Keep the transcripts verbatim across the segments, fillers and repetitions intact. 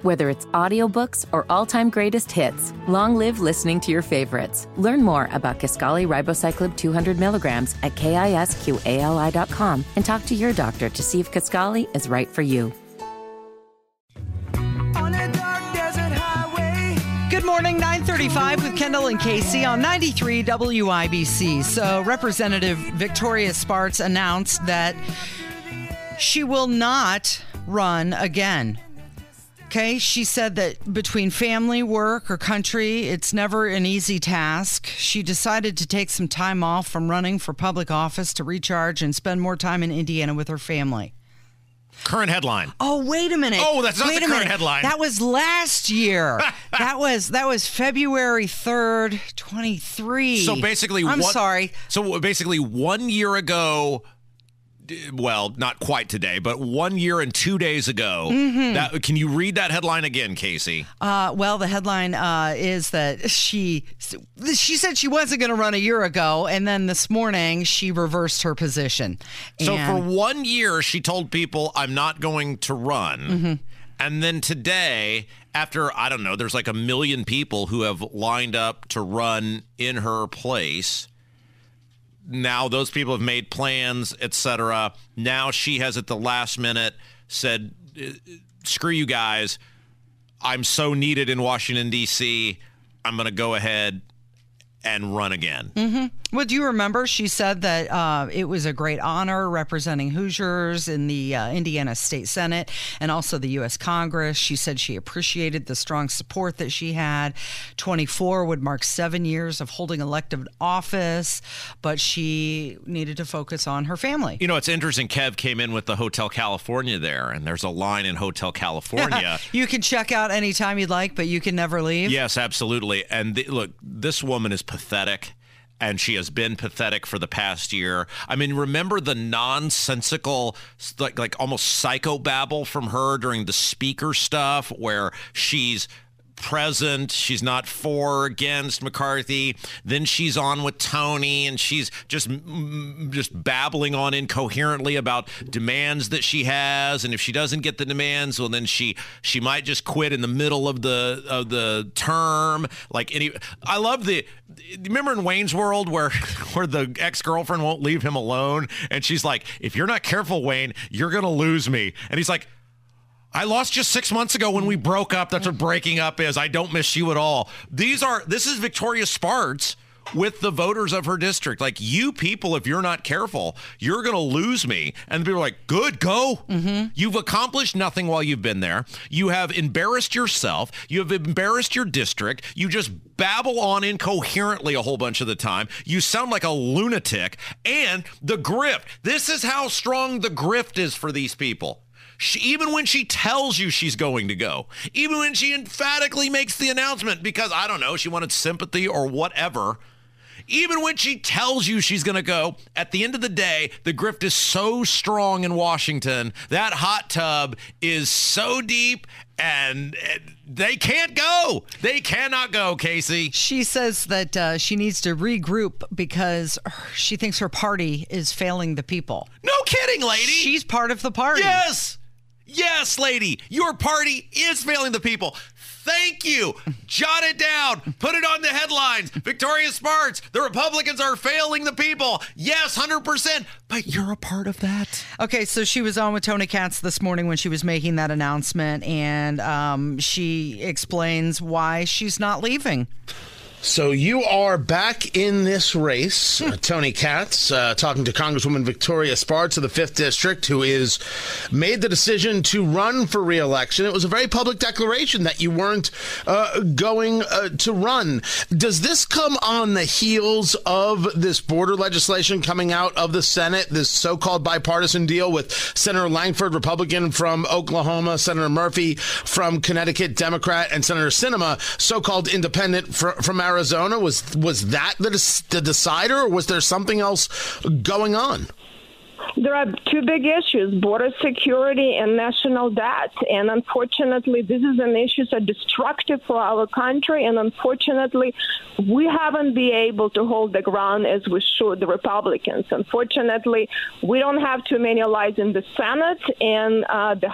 Whether it's audiobooks or all-time greatest hits, long live listening to your favorites. Learn more about Kisqali Ribociclib two hundred milligrams at kisqali dot com and talk to your doctor to see if Kisqali is right for you. Good morning, nine thirty-five with Kendall and Casey on ninety-three W I B C. So Representative Victoria Spartz announced that she will not run again. Okay, she said that between family, work, or country, it's never an easy task. She decided to take some time off from running for public office to recharge and spend more time in Indiana with her family. Current headline. Oh, wait a minute. Oh, that's not wait the a current minute. headline. That was last year. that was that was February third, twenty-three. So basically, I'm one, sorry. So basically, one year ago, well, not quite today, but one year and two days ago. Mm-hmm. That, can you read that headline again, Casey? Uh, well, the headline uh, is that she she said she wasn't going to run a year ago, and then this morning she reversed her position. So and for one year, she told people, I'm not going to run. Mm-hmm. And then today, after, I don't know, there's like a million people who have lined up to run in her place. Now those people have made plans, et cetera. Now she has at the last minute said, screw you guys. I'm so needed in Washington, D C. I'm going to go ahead and run again. Mm-hmm. Well, do you remember she said that uh, it was a great honor representing Hoosiers in the uh, Indiana State Senate and also the U S Congress. She said she appreciated the strong support that she had. twenty-four would mark seven years of holding elective office, but she needed to focus on her family. You know, it's interesting. Kev came in with the Hotel California there, and there's a line in Hotel California. You can check out anytime you'd like, but you can never leave. Yes, absolutely. And the, look, this woman is pathetic. And she has been pathetic for the past year. I mean, remember the nonsensical, like, like almost psychobabble from her during the speaker stuff where she's present, she's not for or against McCarthy. Then she's on with Tony and she's just just babbling on incoherently about demands that she has, and if she doesn't get the demands, well then she she might just quit in the middle of the of the term. Like any I love the remember in Wayne's World where where the ex-girlfriend won't leave him alone and she's like, if you're not careful, Wayne, you're gonna lose me. And he's like, I lost you six months ago when we broke up. That's what breaking up is. I don't miss you at all. These are, this is Victoria Spartz with the voters of her district. Like, you people, if you're not careful, you're going to lose me. And people are like, good, go. Mm-hmm. You've accomplished nothing while you've been there. You have embarrassed yourself. You have embarrassed your district. You just babble on incoherently a whole bunch of the time. You sound like a lunatic. And the grift. This is how strong the grift is for these people. She, even when she tells you she's going to go, even when she emphatically makes the announcement because, I don't know, she wanted sympathy or whatever, even when she tells you she's going to go, at the end of the day, the grift is so strong in Washington, that hot tub is so deep and they can't go. They cannot go, Casey. She says that uh, she needs to regroup because she thinks her party is failing the people. No kidding, lady. She's part of the party. Yes. Yes, lady, your party is failing the people. Thank you. Jot it down. Put it on the headlines. Victoria Spartz, the Republicans are failing the people. Yes, one hundred percent. But you're a part of that. Okay, so she was on with Tony Katz this morning when she was making that announcement, and um, she explains why she's not leaving. So you are back in this race. Uh, Tony Katz uh, talking to Congresswoman Victoria Spartz of the fifth District, who is made the decision to run for re-election. It was a very public declaration that you weren't uh, going uh, to run. Does this come on the heels of this border legislation coming out of the Senate, this so-called bipartisan deal with Senator Langford, Republican from Oklahoma, Senator Murphy from Connecticut, Democrat, and Senator Sinema, so-called independent fr- from Arizona? Arizona? Was was that the, the decider, or was there something else going on? There are two big issues, border security and national debt. And unfortunately, this is an issue so destructive for our country. And unfortunately, we haven't been able to hold the ground as we should, the Republicans. Unfortunately, we don't have too many allies in the Senate, and uh, the House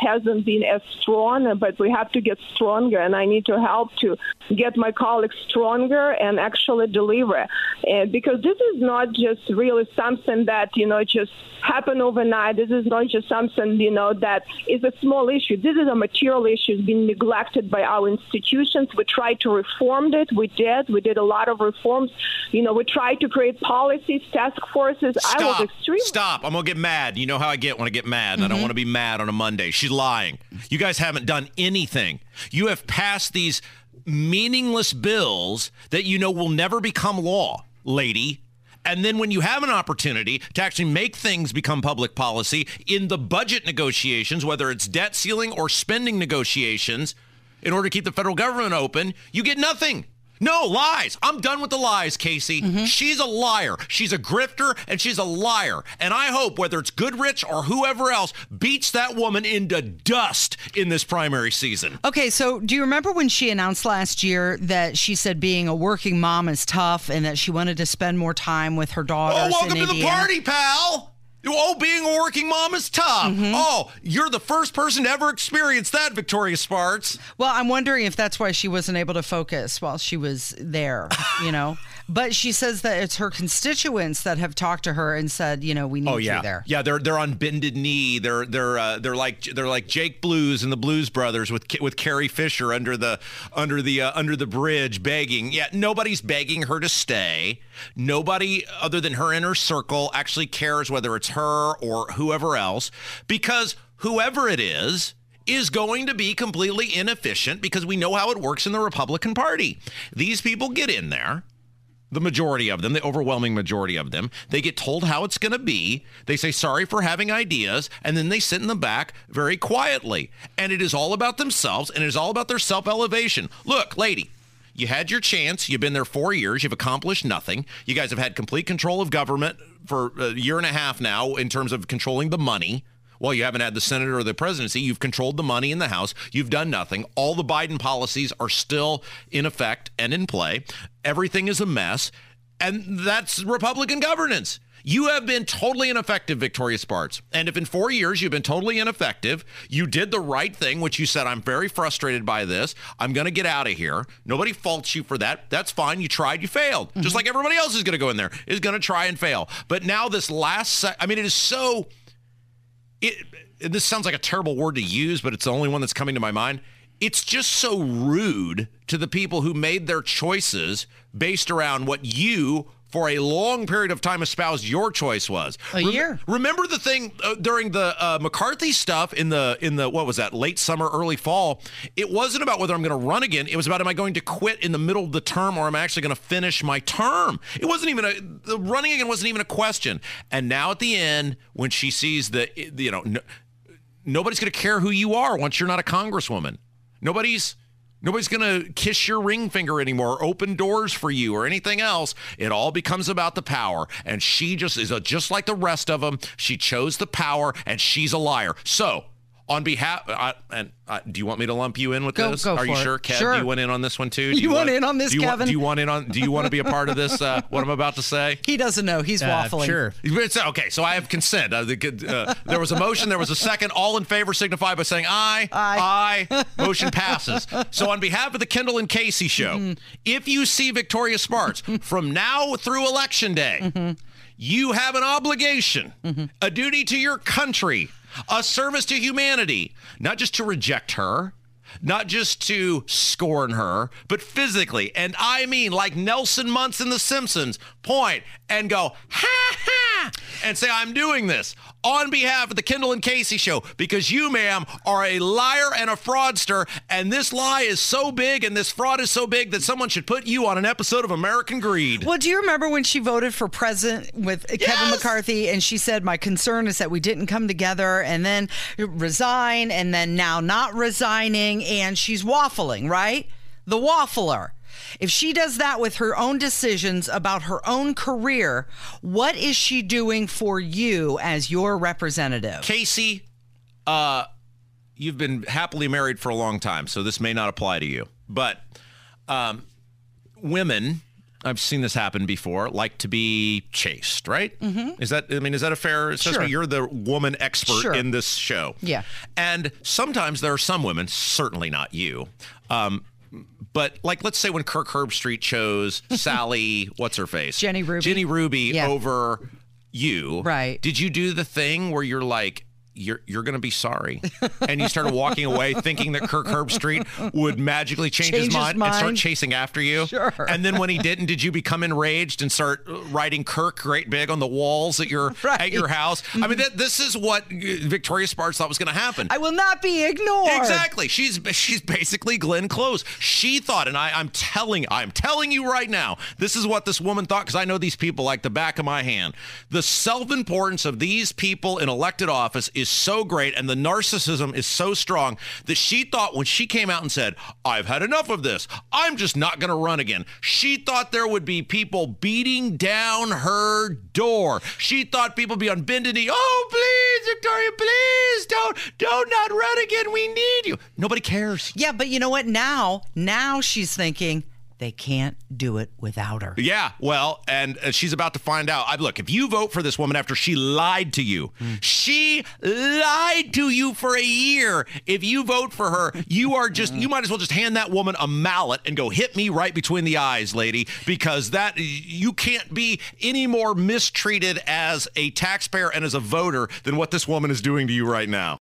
hasn't been as strong, but we have to get stronger, and I need to help to get my colleagues stronger and actually deliver. Uh, because this is not just really something that, you know, just happened overnight. This is not just something, you know, that is a small issue. This is a material issue. It's been neglected by our institutions. We tried to reform it. We did. We did a lot of reforms. You know, we tried to create policies, task forces. Stop. I was extremely... Stop. I'm going to get mad. You know how I get when I get mad. Mm-hmm. I don't want to be mad on a Monday. She's lying. You guys haven't done anything. You have passed these meaningless bills that you know will never become law, lady. And then when you have an opportunity to actually make things become public policy in the budget negotiations, whether it's debt ceiling or spending negotiations, in order to keep the federal government open, you get nothing. No, lies. I'm done with the lies, Casey. Mm-hmm. She's a liar. She's a grifter, and she's a liar. And I hope, whether it's Goodrich or whoever else, beats that woman into dust in this primary season. Okay, so do you remember when she announced last year that she said being a working mom is tough and that she wanted to spend more time with her daughters in Indiana? Oh, welcome in to the Indiana? party, pal. Oh, being a working mom is tough. Mm-hmm. Oh, you're the first person to ever experience that, Victoria Spartz. Well, I'm wondering if that's why she wasn't able to focus while she was there, you know. But she says that it's her constituents that have talked to her and said, you know, we need oh, yeah. you there. Yeah, they're they're on bended knee. They're they're uh, they're like they're like Jake Blues and the Blues Brothers with with Carrie Fisher under the under the uh, under the bridge begging. Yeah, nobody's begging her to stay. Nobody other than her inner circle actually cares whether it's her or whoever else, because whoever it is is going to be completely inefficient, because we know how it works in the Republican Party. These people get in there. The majority of them, the overwhelming majority of them, they get told how it's going to be. They say sorry for having ideas, and then they sit in the back very quietly. And it is all about themselves, and it is all about their self-elevation. Look, lady, you had your chance. You've been there four years. You've accomplished nothing. You guys have had complete control of government for a year and a half now in terms of controlling the money. Well, you haven't had the Senate or the presidency. You've controlled the money in the House. You've done nothing. All the Biden policies are still in effect and in play. Everything is a mess. And that's Republican governance. You have been totally ineffective, Victoria Spartz. And if in four years you've been totally ineffective, you did the right thing, which you said, I'm very frustrated by this. I'm going to get out of here. Nobody faults you for that. That's fine. You tried, you failed. Mm-hmm. Just like everybody else is going to go in there, is going to try and fail. But now this last, se- I mean, it is so... It, this sounds like a terrible word to use, but it's the only one that's coming to my mind. It's just so rude to the people who made their choices based around what you, for a long period of time, espoused your choice was. A Rem- year. Remember the thing uh, during the uh, McCarthy stuff in the, in the what was that, late summer, early fall? It wasn't about whether I'm going to run again. It was about, am I going to quit in the middle of the term, or am I actually going to finish my term? It wasn't even a, the running again wasn't even a question. And now at the end, when she sees the, you know, no, nobody's going to care who you are once you're not a congresswoman. Nobody's Nobody's going to kiss your ring finger anymore, or open doors for you or anything else. It all becomes about the power. And she just is a, just like the rest of them. She chose the power, and she's a liar. So on behalf, uh, and uh, do you want me to lump you in with go, this? Go Are you for sure, it. Kev? Sure. Do you want in on this one too? Do you, you want, want in on this, do you Kevin? Want, do you want in on? Do you want to be a part of this? Uh, what I'm about to say? He doesn't know. He's uh, waffling. Sure. It's, okay, so I have consent. Uh, the, uh, there was a motion. There was a second. All in favor signify by saying aye. Aye. Aye. Motion passes. So on behalf of the Kendall and Casey show, mm-hmm. if you see Victoria Spartz from now through Election Day, mm-hmm. you have an obligation, mm-hmm. a duty to your country, a service to humanity, not just to reject her, not just to scorn her, but physically. And I mean, like Nelson Muntz in The Simpsons, point and go, ha ha, and say, I'm doing this on behalf of the Kendall and Casey show, because you, ma'am, are a liar and a fraudster. And this lie is so big and this fraud is so big that someone should put you on an episode of American Greed. Well, do you remember when she voted for president with Yes! Kevin McCarthy, and she said, my concern is that we didn't come together, and then resign, and then now not resigning, and she's waffling, right? The waffler. If she does that with her own decisions about her own career, what is she doing for you as your representative? Casey, uh, you've been happily married for a long time, so this may not apply to you. But um, women I've seen this happen before, like to be chased, right? Mm-hmm. Is that, I mean, is that a fair assessment? Sure. You're the woman expert Sure. in this show. Yeah. And sometimes there are some women, certainly not you, um, but like, let's say when Kirk Herbstreit chose Sally, what's her face? Jenny Ruby. Jenny Ruby Yeah. over you. Right. Did you do the thing where you're like, you're you're going to be sorry. And you started walking away thinking that Kirk Herbstreit would magically change, Change his, his mind, mind. and start chasing after you? Sure. And then when he didn't, did you become enraged and start writing Kirk great big on the walls at your Right. at your house? I mean, that, this is what Victoria Spartz thought was going to happen. I will not be ignored. Exactly. She's she's basically Glenn Close. She thought, and I, I'm telling I'm telling you right now, this is what this woman thought, because I know these people like the back of my hand. The self-importance of these people in elected office is so great, and the narcissism is so strong that she thought when she came out and said, I've had enough of this, I'm just not going to run again. She thought there would be people beating down her door. She thought people would be on bended knee. Oh, please, Victoria, please don't, don't not run again. We need you. Nobody cares. Yeah, but you know what? Now, now she's thinking they can't do it without her. Yeah, well, and uh, she's about to find out. I, look, if you vote for this woman after she lied to you, mm. she lied to you for a year. If you vote for her, you are just, you might as well just hand that woman a mallet and go hit me right between the eyes, lady, because that, you can't be any more mistreated as a taxpayer and as a voter than what this woman is doing to you right now.